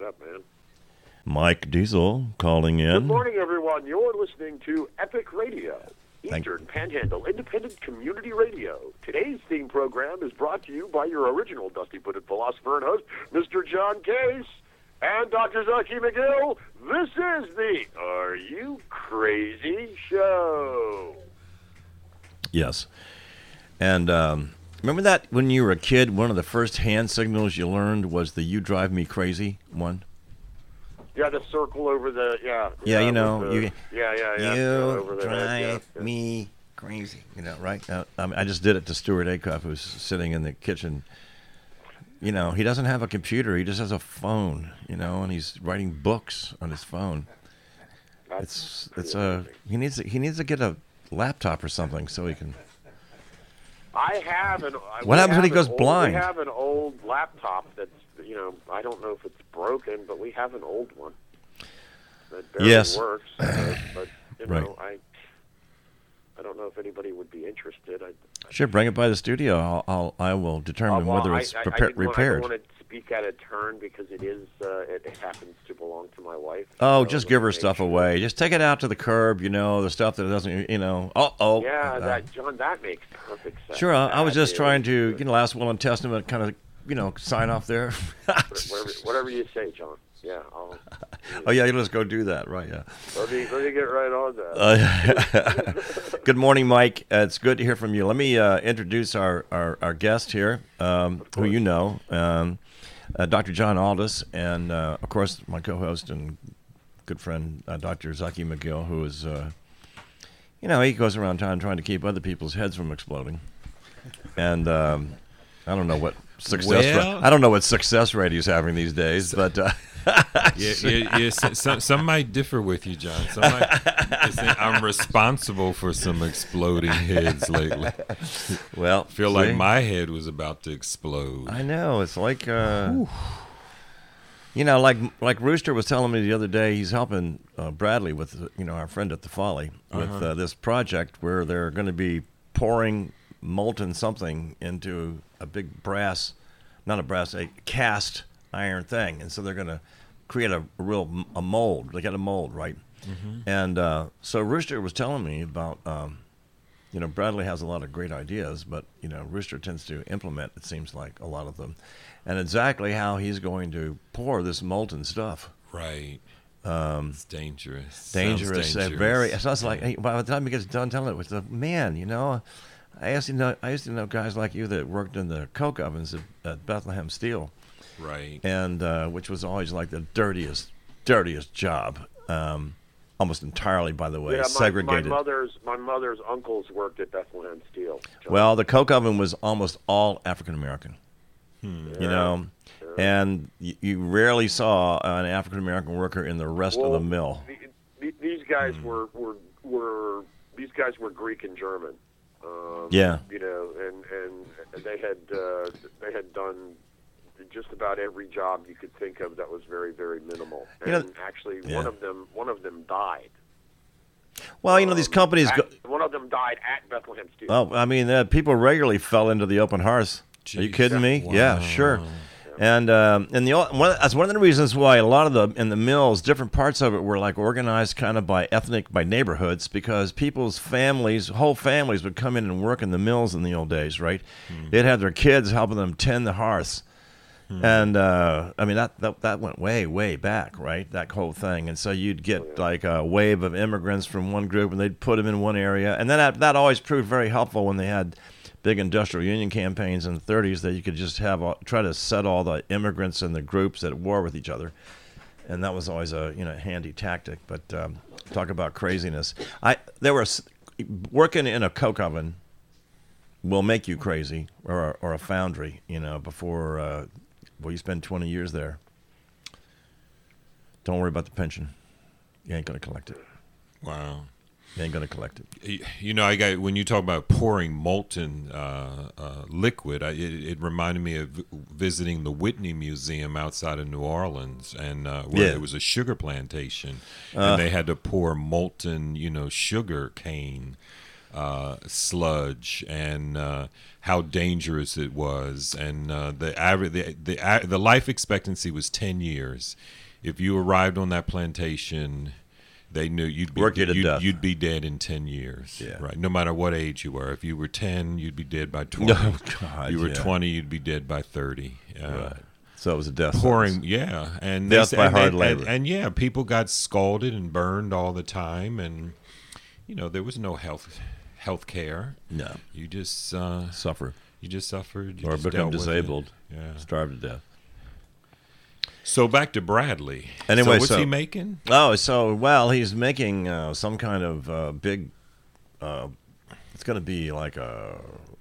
up, man? Mike Diesel calling in. Good morning, everyone. You're listening to Epic Radio, Eastern Panhandle Independent Community Radio. Today's theme program is brought to you by your original Dusty-Footed philosopher and host, Mr. John Case, and Dr. Zaki McGill. This is the Are You Crazy Show. Yes. And remember that when you were a kid, one of the first hand signals you learned was the "You Drive Me Crazy" one? Yeah, the circle over the, Yeah, you know. You You drive me crazy. You know, right? I just did it to Stuart Acuff, who's sitting in the kitchen. You know, he doesn't have a computer. He just has a phone, you know, and he's writing books on his phone. He needs to get a laptop or something so he can. What happens when he goes blind? We have an old laptop that's, I don't know if it's broken, but we have an old one that barely works. But right. I don't know if anybody would be interested. Sure, bring it by the studio. I will determine whether it's repaired. I don't want to speak out of turn because it is. It happens to belong to my wife. Oh, just give her stuff away. Just take it out to the curb. You know, the stuff that doesn't. You know. Yeah, John, that makes perfect sense. Sure, I was just trying to, last will and testament, kind of, sign off there. Whatever you say, John. Yeah. Oh yeah, you just go do that, right? Yeah. Let me get right on that. Good morning, Mike. It's good to hear from you. Let me introduce our guest here, who you know, Dr. John Aldous, and of course my co-host and good friend Dr. Zaki McGill, who is, he goes around town trying to keep other people's heads from exploding, and I don't know what success rate he's having these days, but. Some might differ with you, John. Some might say I'm responsible for some exploding heads lately. Well, feel like my head was about to explode. I know. It's like, like Rooster was telling me the other day. He's helping Bradley with, our friend at the Folly with this project where they're going to be pouring molten something into a big a cast iron thing, and so they're going to create a mold. They got a mold, right? Mm-hmm. And so Rooster was telling me about, Bradley has a lot of great ideas, but Rooster tends to implement, it seems like, a lot of them, and exactly how he's going to pour this molten stuff. Right. It's dangerous. Dangerous. Very. It sounds like by the time he gets done telling it, it's man, I used to know guys like you that worked in the coke ovens at Bethlehem Steel. Right. And which was always like the dirtiest job, almost entirely, by the way, segregated. My mother's uncles worked at Bethlehem Steel. John. Well, the coke oven was almost all African American. And you rarely saw an African American worker in the rest of the mill. These guys were Greek and German. Yeah. And they had done just about every job you could think of that was very, very minimal. And actually, one of them died. Well, these companies. One of them died at Bethlehem Steel. Oh, I mean, people regularly fell into the open hearth. Jeez. Are you kidding me? Wow. Yeah, sure. Yeah. And that's one of the reasons why a lot of in the mills, different parts of it were like organized kind of by neighborhoods, because whole families would come in and work in the mills in the old days, right? They'd have their kids helping them tend the hearths. And I mean that went way, way back, right? That whole thing, and so you'd get like a wave of immigrants from one group, and they'd put them in one area, and then that always proved very helpful when they had big industrial union campaigns in the 30s, that you could just try to set all the immigrants and the groups at war with each other, and that was always a handy tactic. But talk about craziness! Working in a coke oven will make you crazy, or a foundry, before. Well, you spend 20 years there. Don't worry about the pension. You ain't going to collect it. Wow. You ain't going to collect it. When you talk about pouring molten liquid, it reminded me of visiting the Whitney Museum outside of New Orleans, and where there was a sugar plantation, and they had to pour molten, sugar cane sludge and how dangerous it was, and the life expectancy was 10 years. If you arrived on that plantation, they knew you'd be dead in 10 years. Yeah. Right. No matter what age you were. If you were 10, you'd be dead by 20. Oh, God, you were 20, you'd be dead by 30. Right. So it was a death pouring, sentence. yeah, and death by hard labor. And yeah, people got scalded and burned all the time, and there was no health care. No, you just suffer. You just suffered, or become disabled. Yeah, starved to death. So back to Bradley. Anyway, what's he making? Oh, he's making some kind of big. It's going to be like a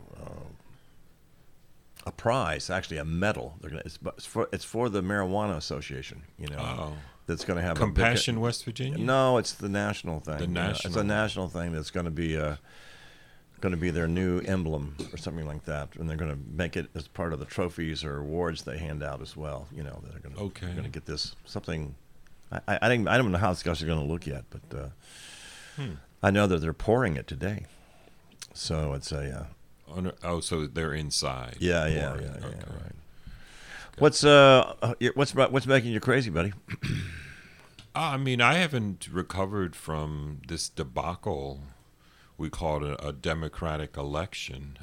prize, actually a medal. It's for the Marijuana Association. That's going to have Compassion, West Virginia. No, it's the national thing. The national. It's a national thing that's going to be their new emblem or something like that, and they're going to make it as part of the trophies or awards they hand out as well. That are going to get this something. I don't know how it's going to look yet, but I know that they're pouring it today. So it's a. So they're inside. Yeah, right. What's making you crazy, buddy? I mean, I haven't recovered from this debacle we called a democratic election.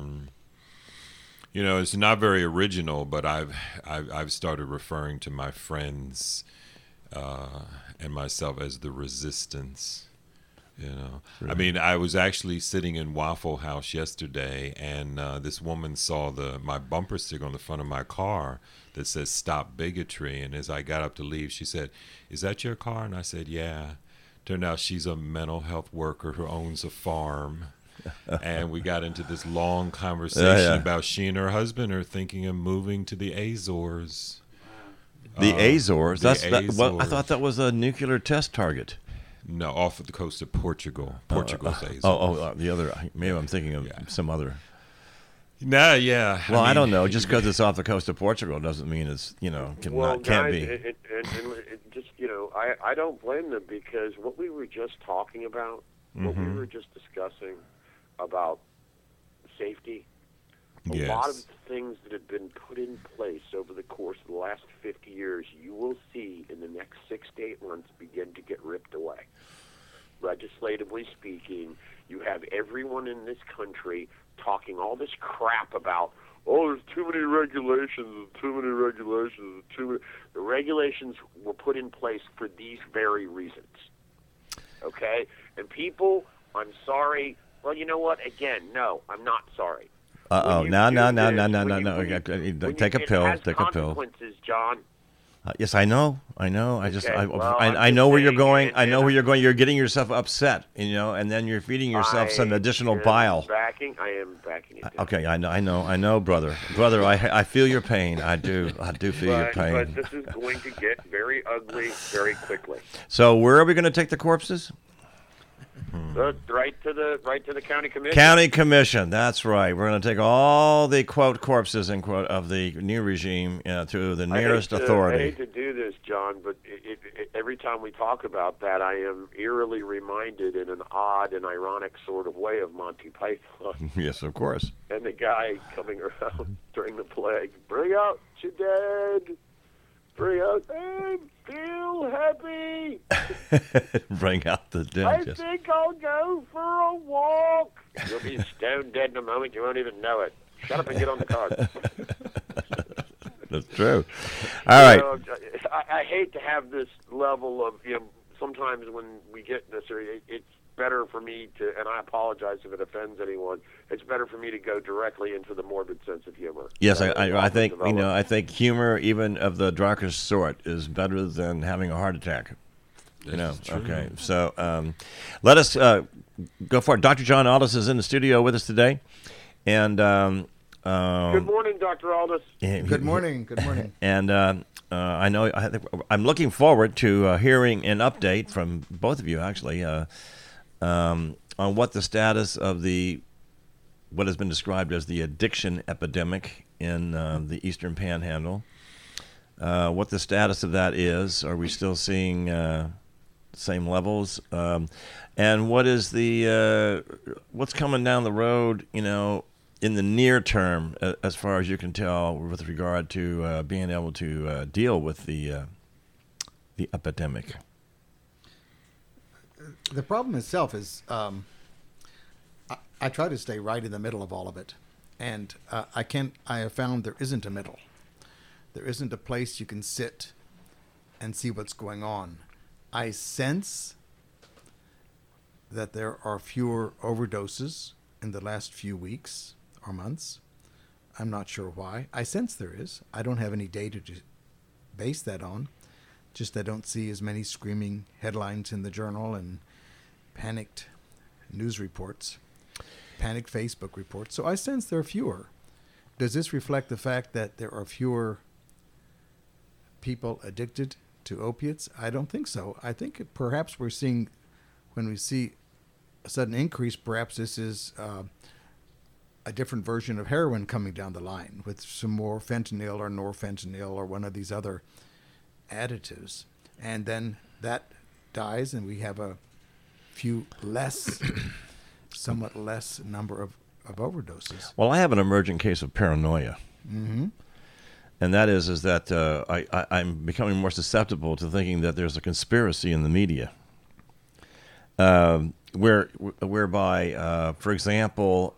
It's not very original, but I've started referring to my friends and myself as the resistance. Really? I mean, I was actually sitting in Waffle House yesterday, and this woman saw my bumper sticker on the front of my car that says "Stop Bigotry." And as I got up to leave, she said, "Is that your car?" And I said, "Yeah." Turned out she's a mental health worker who owns a farm. And we got into this long conversation about she and her husband are thinking of moving to the Azores. The Azores? I thought that was a nuclear test target. No, off of the coast of Portugal. Portugal's Azores. The other. Maybe I'm thinking of some other. Nah, yeah. Well, I don't know. Just because it's off the coast of Portugal doesn't mean it's can't be. I don't blame them, because what we were just talking about, what we were just discussing about safety, a lot of things that have been put in place over the course of the last 50 years, you will see in the next 6 to 8 months begin to get ripped away. Legislatively speaking, you have everyone in this country talking all this crap about, there's too many regulations, The regulations were put in place for these very reasons. Okay? And people, I'm sorry. Well, you know what? Again, no, I'm not sorry. No. Take a pill. Take a pill. Consequences, John. Yes, I know. I know where you're going. I know where you're going. You're getting yourself upset, and then you're feeding yourself some additional bile. I am backing it down. Okay, I know, brother. Brother, I feel your pain. I do feel your pain. But this is going to get very ugly very quickly. So where are we going to take the corpses? Right to the county commission. County commission, that's right. We're going to take all the quote corpses end quote of the new regime to the nearest authority. I hate to do this, John, but every time we talk about that, I am eerily reminded in an odd and ironic sort of way of Monty Python. Yes, of course. And the guy coming around during the plague, bring out your dead. Bring out, I'm still happy. Bring out the dead. I think I'll go for a walk. You'll be stone dead in a moment. You won't even know it. Shut up and get on the card. That's true. All right. I hate to have this level of, sometimes when we get in this area, it's better for me to, and I apologize if it offends anyone, it's better for me to go directly into the morbid sense of humor. Yes, I think I think humor, even of the darkest sort, is better than having a heart attack. Okay. So let us go for it. Dr. John Aldous is in the studio with us today, and good morning, Dr. Aldous. Good morning. Good morning. And I'm looking forward to hearing an update from both of you, actually. On what the status of what has been described as the addiction epidemic in the Eastern Panhandle, what the status of that is. Are we still seeing same levels. And what is the what's coming down the road? In the near term, as far as you can tell, with regard to being able to deal with the epidemic. The problem itself is, I try to stay right in the middle of all of it, and I have found there isn't a middle. There isn't a place you can sit and see what's going on. I sense that there are fewer overdoses in the last few weeks or months. I'm not sure why. I sense there is. I don't have any data to base that on. Just I don't see as many screaming headlines in the journal and panicked news reports, panicked Facebook reports. So I sense there are fewer. Does this reflect the fact that there are fewer people addicted to opiates? I don't think so. I think perhaps we're seeing, when we see a sudden increase, perhaps this is a different version of heroin coming down the line with some more fentanyl or norfentanyl or one of these other additives. And then that dies and we have a few less, somewhat less number of overdoses. Well, I have an emerging case of paranoia. Mm-hmm. And that is that I'm becoming more susceptible to thinking that there's a conspiracy in the media. Whereby, for example,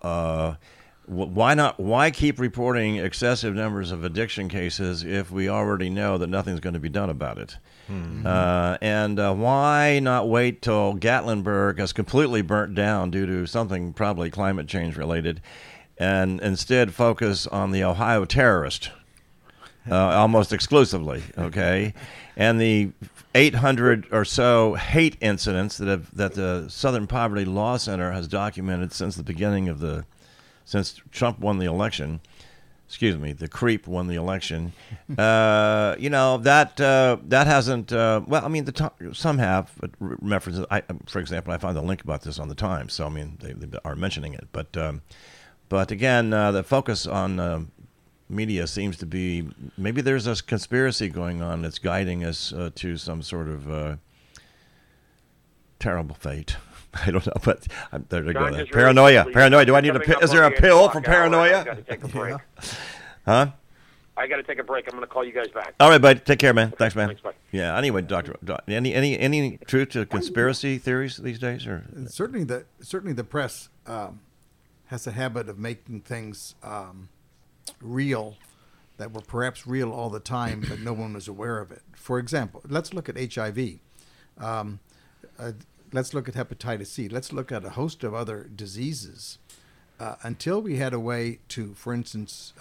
why keep reporting excessive numbers of addiction cases if we already know that nothing's going to be done about it? Mm-hmm. And why not wait till Gatlinburg has completely burnt down due to something probably climate change related, and instead focus on the Ohio terrorist almost exclusively, okay? And the 800 or so hate incidents that the Southern Poverty Law Center has documented since the beginning of since Trump won the election. Excuse me, the creep won the election. That hasn't. Well, I mean, some have references. For example, I found a link about this on the Times. So I mean, they are mentioning it. But again, the focus on media seems to be, maybe there's a conspiracy going on that's guiding us to some sort of terrible fate. I don't know, but there we go. Paranoia. Do I need is there a pill for paranoia? I got to take a break. Huh? I got to take a break. I'm going to call you guys back. All right, buddy. Take care, man. Thanks, man. Thanks, bye. Yeah. Anyway, Doctor, any truth to conspiracy theories these days, or certainly the press has a habit of making things real that were perhaps real all the time, but no one was aware of it. For example, let's look at HIV. Let's look at hepatitis C. Let's look at a host of other diseases. Until we had a way to, for instance,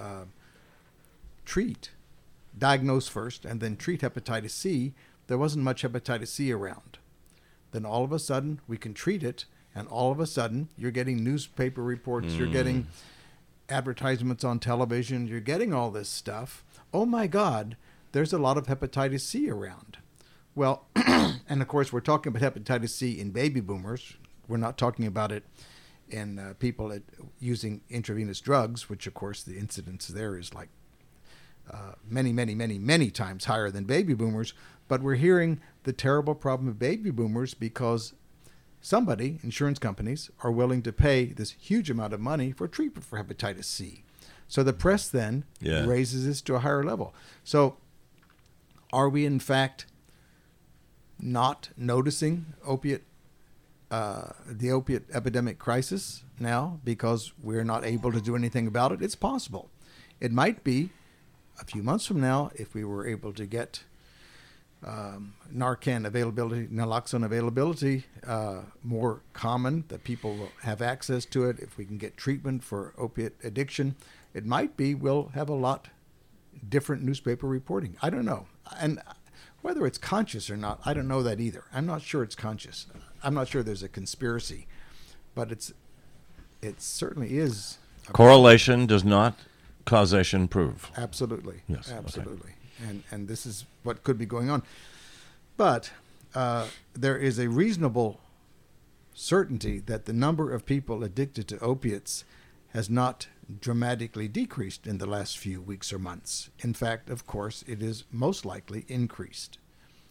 diagnose first, and then treat hepatitis C, there wasn't much hepatitis C around. Then all of a sudden, we can treat it, and all of a sudden, you're getting newspaper reports, you're getting advertisements on television, you're getting all this stuff. Oh my God, there's a lot of hepatitis C around. Well, and of course, we're talking about hepatitis C in baby boomers. We're not talking about it in people using intravenous drugs, which, of course, the incidence there is like many, many, many, many times higher than baby boomers. But we're hearing the terrible problem of baby boomers because somebody, insurance companies, are willing to pay this huge amount of money for treatment for hepatitis C. So the press then raises this to a higher level. So are we, in fact, not noticing the opiate epidemic crisis now because we're not able to do anything about it? It's possible. It might be a few months from now, if we were able to get Narcan availability, naloxone availability more common, that people will have access to it, if we can get treatment for opiate addiction, it might be we'll have a lot different newspaper reporting. I don't know. And whether it's conscious or not, I don't know that either. I'm not sure it's conscious. I'm not sure there's a conspiracy, but it certainly is. Correlation does not causation prove. Absolutely. Yes. Absolutely. Okay. And this is what could be going on. But there is a reasonable certainty that the number of people addicted to opiates has not dramatically decreased in the last few weeks or months. In fact, of course, it is most likely increased.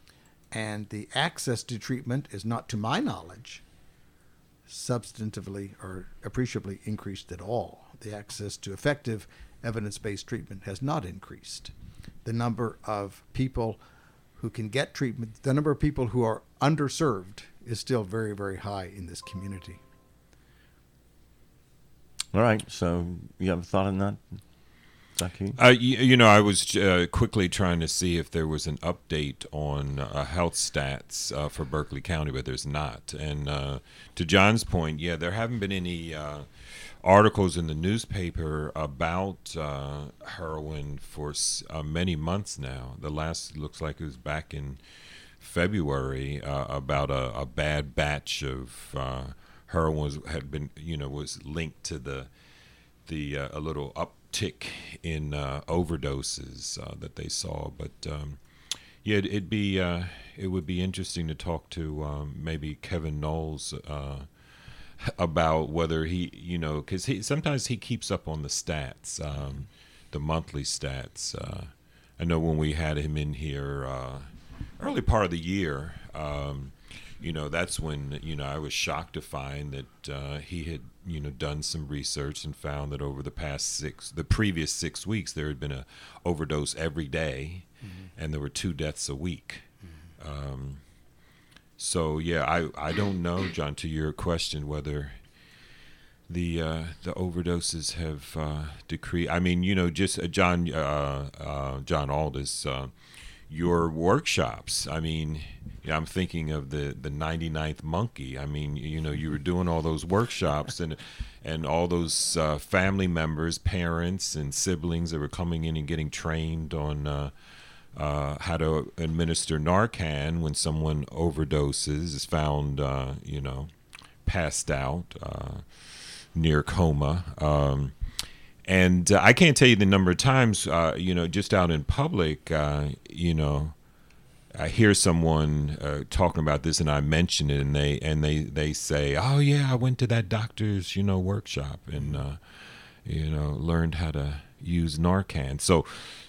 And the access to treatment is not, to my knowledge, substantively or appreciably increased at all. The access to effective evidence-based treatment has not increased. The number of people who can get treatment, the number of people who are underserved is still very, very high in this community. All right. So you have a thought on that, Zaki? I was quickly trying to see if there was an update on health stats for Berkeley County, but there's not. And to John's point, there haven't been any articles in the newspaper about heroin for many months now. The last looks like it was back in February about a bad batch of heroin was linked to a little uptick in overdoses that they saw. But it would be interesting to talk to maybe Kevin Knowles about whether he, because sometimes he keeps up on the stats, the monthly stats. I know when we had him in here early part of the year, that's when, I was shocked to find that he had, done some research and found that over the previous 6 weeks, there had been an overdose every day, and there were 2 deaths a week. I don't know, John, to your question, whether the overdoses have decreased. I mean, just John Aldis, your workshops. I mean, I'm thinking of the 99th Monkey. I mean, you were doing all those workshops and all those family members, parents, and siblings that were coming in and getting trained on how to administer Narcan when someone overdoses, is found, passed out, near coma. And I can't tell you the number of times, just out in public, I hear someone talking about this, and I mention it, and they say, "Oh yeah, I went to that doctor's, workshop and learned how to use Narcan." So.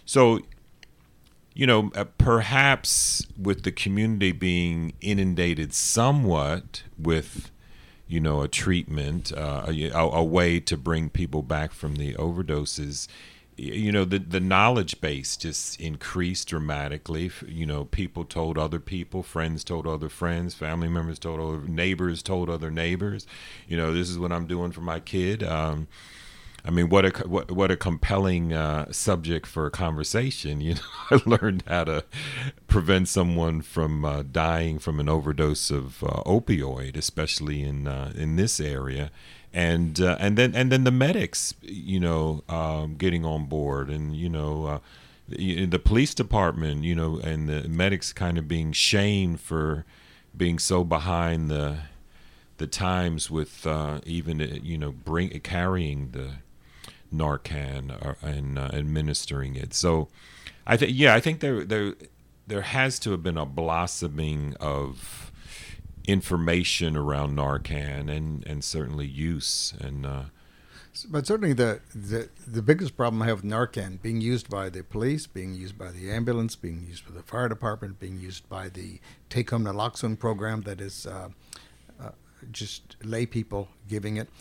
Perhaps with the community being inundated somewhat with, a treatment, a way to bring people back from the overdoses, the knowledge base just increased dramatically. People told other people, friends told other friends, family members told other neighbors told other neighbors, this is what I'm doing for my kid. I mean, what a compelling subject for a conversation. I learned how to prevent someone from dying from an overdose of opioid, especially in this area, and then the medics, getting on board, and the police department, and the medics kind of being shamed for being so behind the times with even carrying the Narcan and administering it. So I think there has to have been a blossoming of information around Narcan and certainly use and but certainly the biggest problem I have with Narcan being used by the police, being used by the ambulance, being used by the fire department, being used by the take-home naloxone program that is just lay people giving it.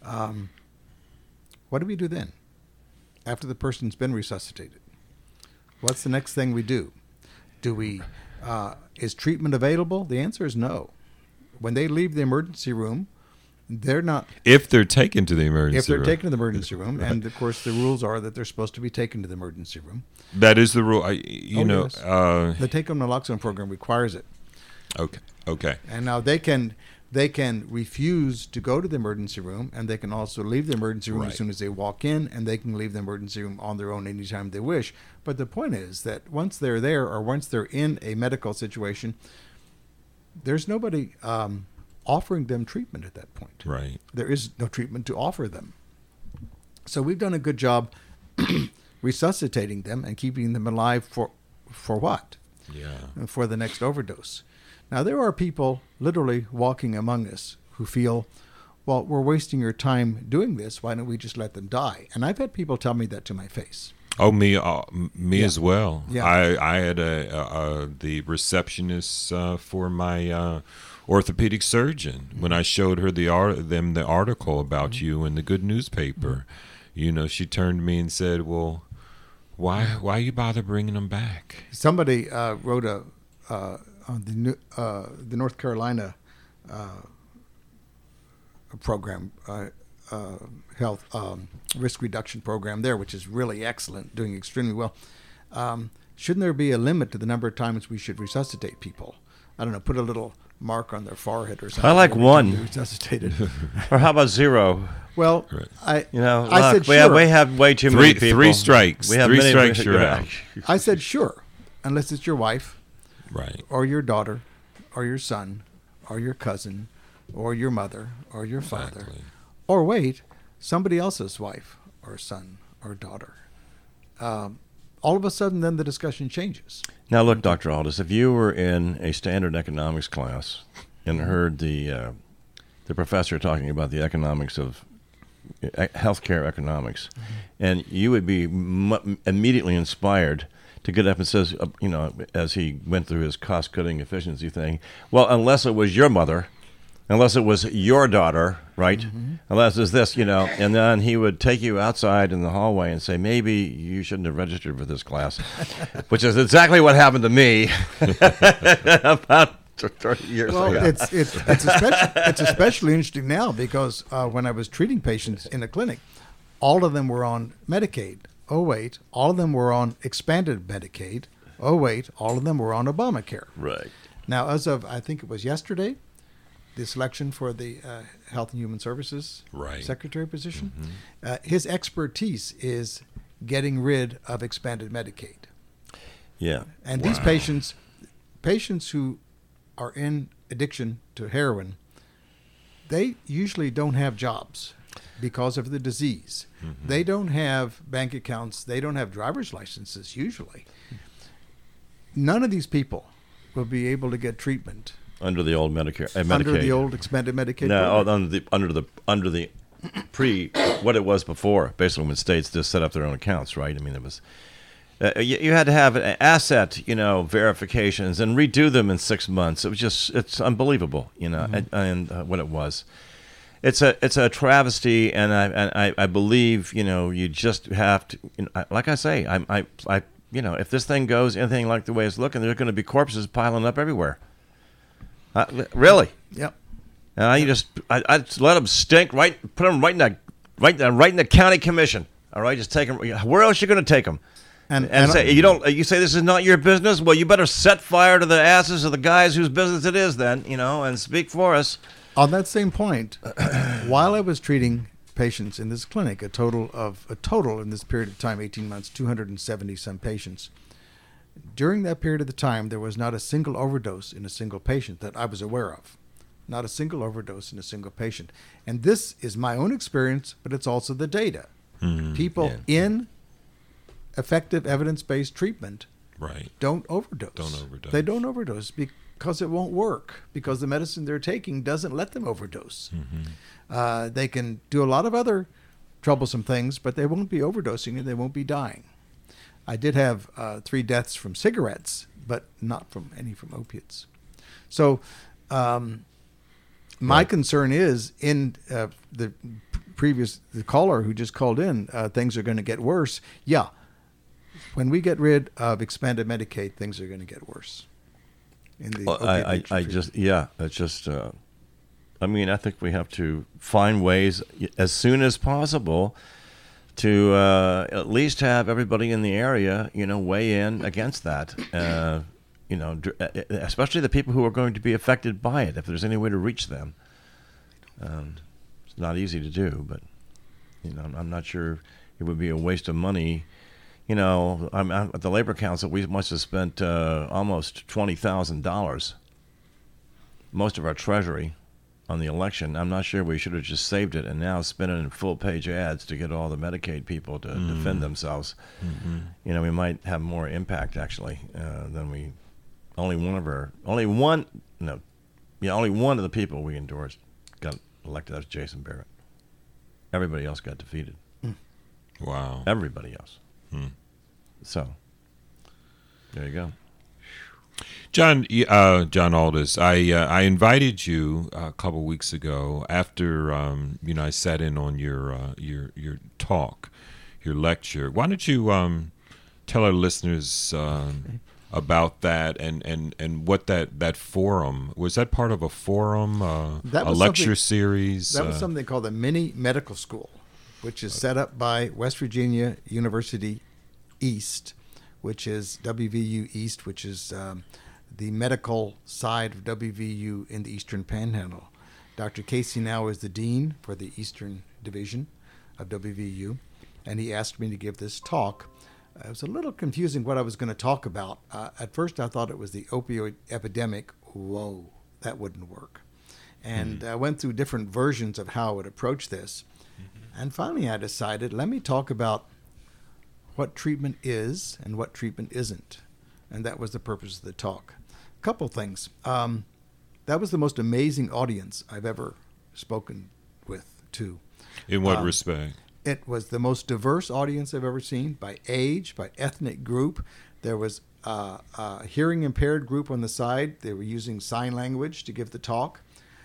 What do we do then after the person's been resuscitated? What's the next thing we do? Is treatment available? The answer is no. When they leave the emergency room, they're not. If they're taken to the emergency room. If they're taken to the emergency room, and of course the rules are that they're supposed to be taken to the emergency room. That is the rule. Yes. The take-home naloxone program requires it. Okay. And now they can refuse to go to the emergency room, and they can also leave the emergency room as soon as they walk in, and they can leave the emergency room on their own anytime they wish. But the point is that once they're there, or once they're in a medical situation, there's nobody offering them treatment at that point. Right. There is no treatment to offer them. So we've done a good job resuscitating them and keeping them alive for what? Yeah. For the next overdose. Now, there are people literally walking among us who feel, well, we're wasting your time doing this. Why don't we just let them die? And I've had people tell me that to my face. Oh, me Yeah. as well. Yeah. I had the receptionist for my orthopedic surgeon when I showed her the article about you in the good newspaper. You know, she turned to me and said, "Well, why you bother bringing them back?" Somebody wrote on the North Carolina program, health risk reduction program there, which is really excellent, doing extremely well. Shouldn't there be a limit to the number of times we should resuscitate people? I don't know, put a little mark on their forehead or something. I like every time one. they're resuscitated. Or how about 0? Well, Right. I said sure. we have way too many people. Three strikes. We have Three many, strikes, you're out. I said sure, unless it's your wife Right. or your daughter or your son or your cousin or your mother or your father. Exactly. Or wait, somebody else's wife or son or daughter. All of a sudden, then the discussion changes. Now, look, Dr. Aldous, if you were in a standard economics class and heard the professor talking about the economics of healthcare economics, and you would be immediately inspired to get up and says, as he went through his cost-cutting efficiency thing, well, unless it was your mother, unless it was your daughter, right? Unless it's this, and then he would take you outside in the hallway and say, maybe you shouldn't have registered for this class, which is exactly what happened to me about 30 years Well, ago. it's especially interesting now because when I was treating patients in a clinic, all of them were on Medicaid. Oh, wait, all of them were on expanded Medicaid. Oh, wait, all of them were on Obamacare. Right. Now, as of, I think it was yesterday, the selection for the Health and Human Services Right. Secretary position, his expertise is getting rid of expanded Medicaid. Yeah. And these patients who are in addiction to heroin, they usually don't have jobs because of the disease. They don't have bank accounts. They don't have driver's licenses usually. None of these people will be able to get treatment Under the old Medicare, Medicaid. under the old expanded Medicaid No, program. under the what it was before. Basically, when states just set up their own accounts, right? I mean, it was you had to have asset, verifications and redo them in 6 months. It was it's unbelievable, and what it was. It's a travesty, and I believe you just have to. Like I say, I if this thing goes anything like the way it's looking, there's going to be corpses piling up everywhere. Really? Yep. And I just let them stink. Right, put them right in the county commission. All right, just take them. Where else are you going to take them? And say you say this is not your business. Well, you better set fire to the asses of the guys whose business it is, then and speak for us. On that same point, while I was treating patients in this clinic, a total in this period of time, 18 months, 270 some patients. During that period of the time, there was not a single overdose in a single patient that I was aware of. Not a single overdose in a single patient. And this is my own experience, but it's also the data. People in effective evidence-based treatment Right. don't overdose. They don't overdose because it won't work, because the medicine they're taking doesn't let them overdose. They can do a lot of other troublesome things, but they won't be overdosing and they won't be dying. I did have 3 deaths from cigarettes, but not from opiates. So my concern is in the caller who just called in, things are going to get worse. Yeah. When we get rid of expanded Medicaid, things are going to get worse. In the I think we have to find ways as soon as possible to at least have everybody in the area, weigh in against that. Especially the people who are going to be affected by it, if there's any way to reach them. It's not easy to do, but I'm not sure it would be a waste of money. I'm at the Labor Council. We must have spent almost $20,000, most of our treasury, on the election. I'm not sure we should have just saved it and now spent it in full-page ads to get all the Medicaid people to defend themselves. We might have more impact actually than only one of the people we endorsed got elected. That was Jason Barrett. Everybody else got defeated. Wow. Everybody else. So there you go. John Aldis, I invited you a couple weeks ago after I sat in on your talk, your lecture. Why don't you tell our listeners about that and what that forum was? That part of a forum, a lecture series? That was something called the Mini Medical School, which is set up by West Virginia University East, which is WVU East, which is the medical side of WVU in the Eastern Panhandle. Dr. Casey now is the dean for the Eastern Division of WVU, and he asked me to give this talk. It was a little confusing what I was going to talk about. At first, I thought it was the opioid epidemic. Whoa, that wouldn't work. And I went through different versions of how I would approach this. And finally, I decided, let me talk about what treatment is and what treatment isn't. And that was the purpose of the talk. A couple things. That was the most amazing audience I've ever spoken to. In what respect? It was the most diverse audience I've ever seen by age, by ethnic group. There was a hearing impaired group on the side. They were using sign language to give the talk.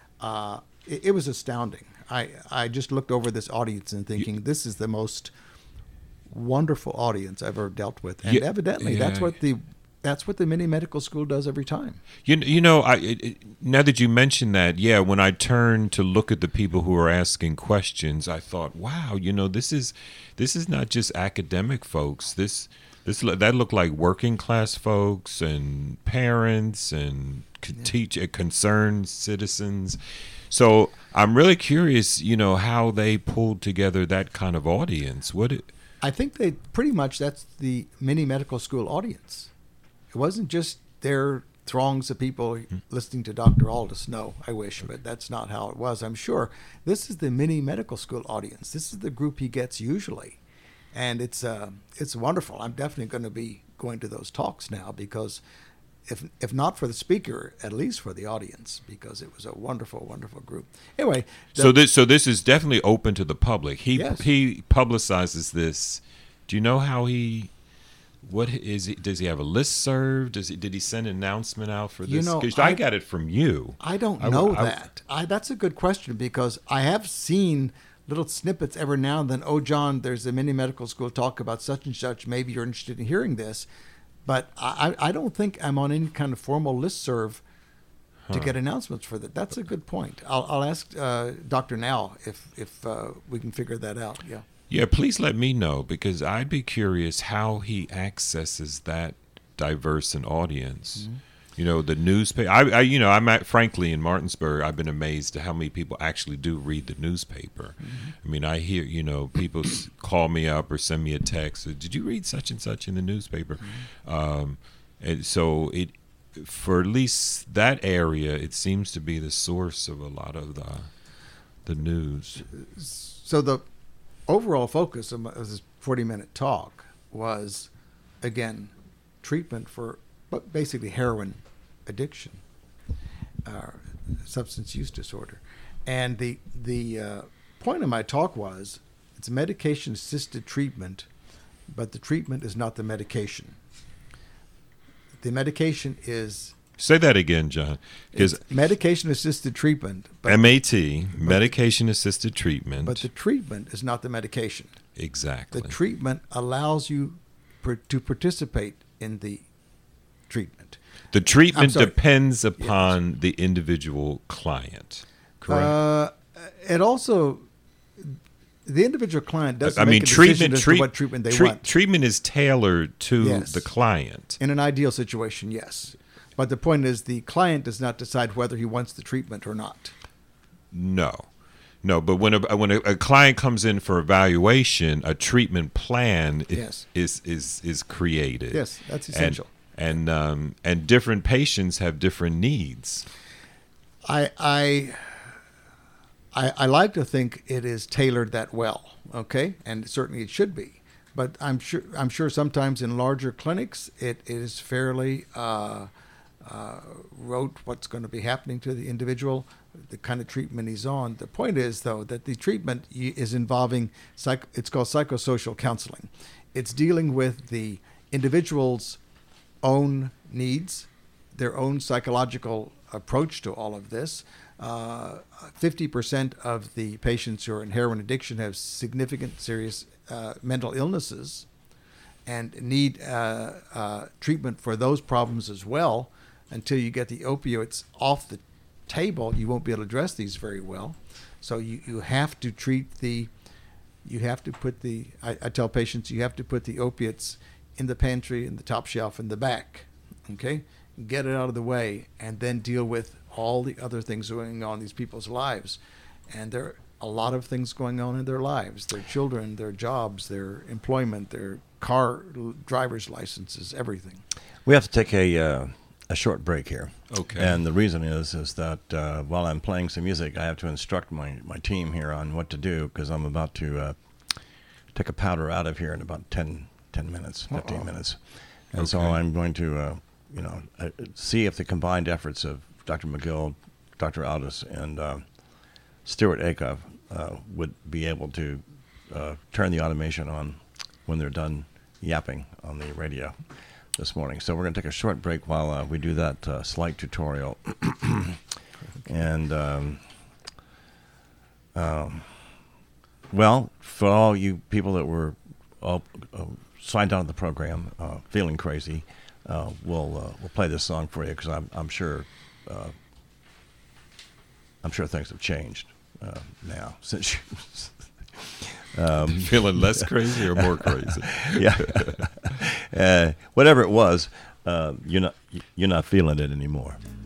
It was astounding. I just looked over this audience and thinking, this is the most wonderful audience I've ever dealt with. And evidently, that's what the Mini Medical School does every time. Now that you mention that, when I turned to look at the people who are asking questions, I thought, wow, this is not just academic folks. That looked like working class folks and parents and concerned citizens. So I'm really curious, how they pulled together that kind of audience. I think that's the Mini Medical School audience. It wasn't just their throngs of people listening to Dr. Aldis. No, I wish, but that's not how it was, I'm sure. This is the Mini Medical School audience. This is the group he gets usually. And it's wonderful. I'm definitely going to be going to those talks now because if not for the speaker, at least for the audience, because it was a wonderful, wonderful group. Anyway. So this is definitely open to the public. He publicizes this. Do you know how he... What is he? Does he have a listserv? Did he send an announcement out for this? Because I got it from you. I don't know that. That's a good question because I have seen little snippets every now and then. Oh, John, there's a Mini Medical School talk about such and such. Maybe you're interested in hearing this. But I don't think I'm on any kind of formal listserv to get announcements for that. That's a good point. I'll ask Dr. Now if we can figure that out. Yeah. Yeah, please let me know because I'd be curious how he accesses that diverse an audience. Mm-hmm. The newspaper. I'm frankly in Martinsburg. I've been amazed at how many people actually do read the newspaper. Mm-hmm. I mean, I hear people call me up or send me a text. Did you read such and such in the newspaper? Mm-hmm. And so for at least that area, it seems to be the source of a lot of the news. So the overall focus of this 40-minute talk was, again, treatment for basically heroin addiction, substance use disorder. And the point of my talk was it's medication-assisted treatment, but the treatment is not the medication. The medication is... Say that again, John. It's medication-assisted treatment. MAT, medication-assisted treatment. But the treatment is not the medication. Exactly. The treatment allows you to participate in the treatment. The treatment depends upon the individual client, correct? It also... The individual client doesn't make a decision as to what treatment they want. Treatment is tailored to the client. In an ideal situation, yes. But the point is the client does not decide whether he wants the treatment or not. No. But when a client comes in for evaluation, a treatment plan is created. Yes, that's essential. And different patients have different needs. I like to think it is tailored that well, okay? And certainly it should be. But I'm sure sometimes in larger clinics it is fairly wrote what's going to be happening to the individual, the kind of treatment he's on. The point is, though, that the treatment is involving, it's called psychosocial counseling. It's dealing with the individuals' own needs, their own psychological approach to all of this. 50% of the patients who are in heroin addiction have significant, serious mental illnesses and need treatment for those problems as well. Until you get the opioids off the table, you won't be able to address these very well. So you have to I tell patients, you have to put the opiates in the pantry, in the top shelf, in the back, okay? Get it out of the way, and then deal with all the other things going on in these people's lives. And there are a lot of things going on in their lives, their children, their jobs, their employment, their car driver's licenses, everything. We have to take a short break here. Okay. And the reason is that while I'm playing some music, I have to instruct my team here on what to do, because I'm about to take a powder out of here in about 10 minutes, 15 minutes. And so I'm going to, see if the combined efforts of Dr. McGill, Dr. Aldous, and Stuart Acuff would be able to turn the automation on when they're done yapping on the radio this morning. So we're going to take a short break while we do that slight tutorial. And, well, for all you people that were all signed on to the program, feeling crazy, we'll play this song for you, because I'm sure things have changed now since you feeling less crazy or more crazy. Yeah. Whatever it was, you're not feeling it anymore.